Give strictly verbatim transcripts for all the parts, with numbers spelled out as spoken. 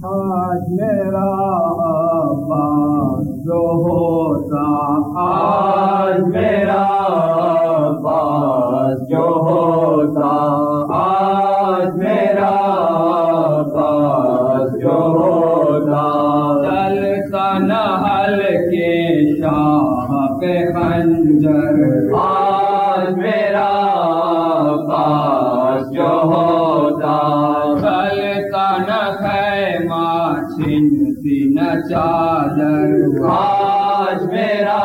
آج میرا عباس جو ہوتا، آج میرا عباس جو ہوتا، آج میرا عباس جو ہوتا، چلتا نحل کے شاہ پہ خنجر، آج میرا عباس جو ہوتا، چلتا نہ خیمہ چھنتی نہ چادر، آج میرا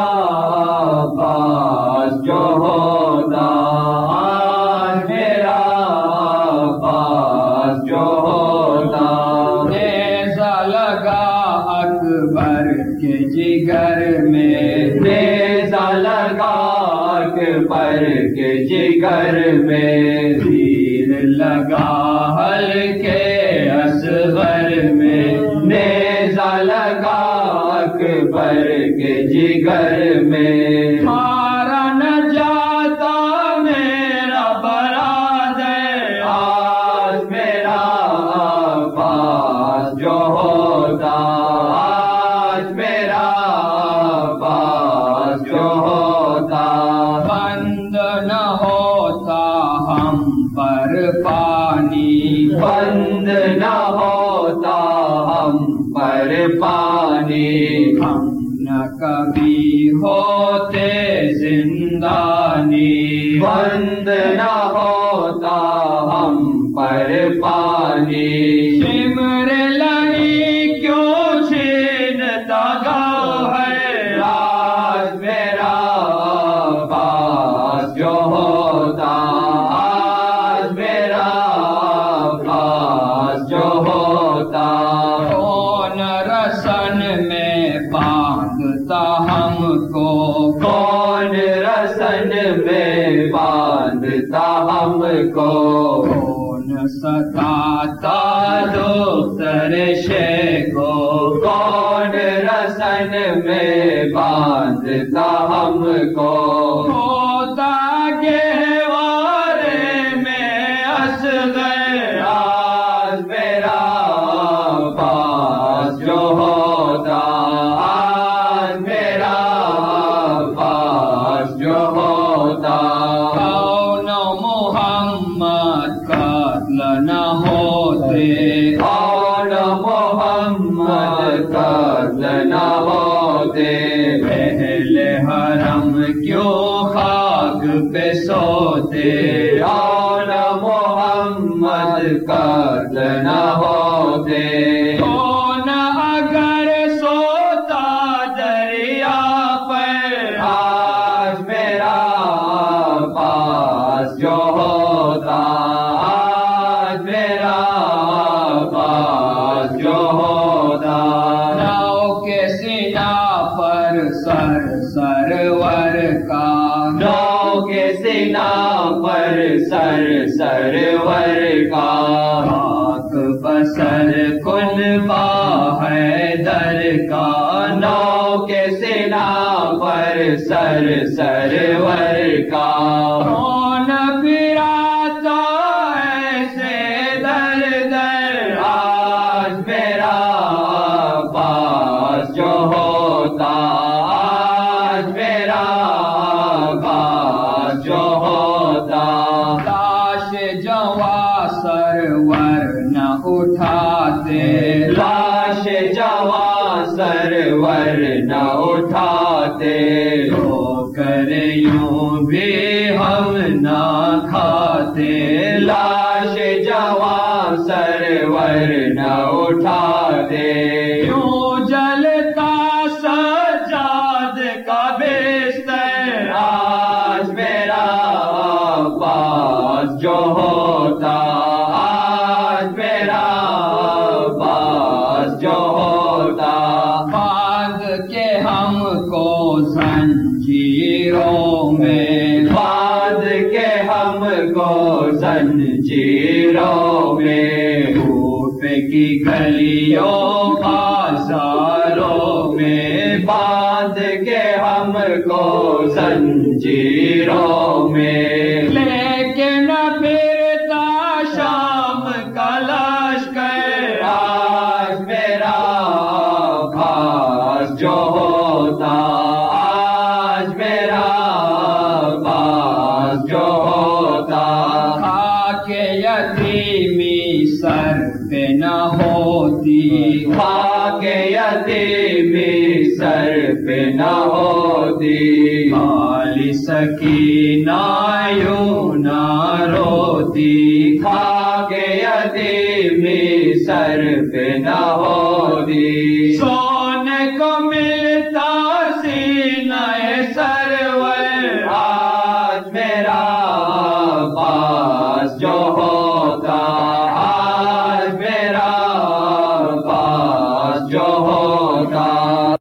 عباس جو ہوتا، آج میرا عباس جو ہوتا، نیزہ لگا اکبر کے جگر میں، نیزہ لگا اکبر کے جگر میں، تیر لگا ہلکے اصغر میں، نیزہ لگا اکبر کے جگر میں، مارا نہ جاتا میرا برادر، آج میرا عباس جو ہوتا، آج میرا عباس جو ہوتا، بند نہ ہوتا ہم پر پانی، بند نہ ہوتا ہم پر پانی، ہم نہ کبھی ہوتے زندانی، بند نہ ہوتا ہم پر پانی، سمر لہی کیوں چھینتا گوہر، آج میرا عباس جو ہوتا، آج میرا عباس جو ہوتا، کون رسن میں باندھتا ہم کو، کون رسن میں باندھتا ہم کو، کون ستاتا دختر شیخ کو، کون رسن میں باندھتا ہم کو، ہوتا گہوارے میں اصغر، آج میرا عباس جو ہوتا، آج میرا عباس جو ہوتا، کون محمد قتل نہ ہوتے، کون محمد قتل نہ ہوتے، اہل حرم کیوں خاک پہ سوتے، کون محمد قتل نہ ہوتے، کون اگر سوتا دریا پر، آج میرا عباس جو ہوتا، آج میرا عباس جو ہوتا، ناؤ کے سینہ پر سر سرور کا، نو کے سینہ پر سر سرور کا، خاک بسر کنبا ہے در کا، نو کے سینہ پر سر سرور کا، کون پھراتا ایسے در در، آج میرا عباس جو ہوتا، آج میرا عباس جو ہوتا، لاش جواں سرور نہ اٹھاتے، لاش جواں سرور نہ اٹھاتے، تو کر یوں بھی ہم نہ کھاتے، لاش جواں سرور نہ اٹھاتے، کیوں جلتا سجاد کا بستر، آج میرا عباس جو ہوتا، آج میرا عباس جو ہوتا، باندھ کے ہم کو زنجیروں میں، باندھ کے ہم کو زنجیروں میں، دھوپ کی گلیوں بازاروں میں، باندھ کے ہم کو زنجیروں میں، لیکن پھرتا شام کا لشکر، آج یتیمی سر پہ نہ ہوتی، خاک یتیمی سر پہ نہ ہوتی، خالی سکینہ یوں نہ روتی، خاک یتیمی سر پہ نہ ہوتی،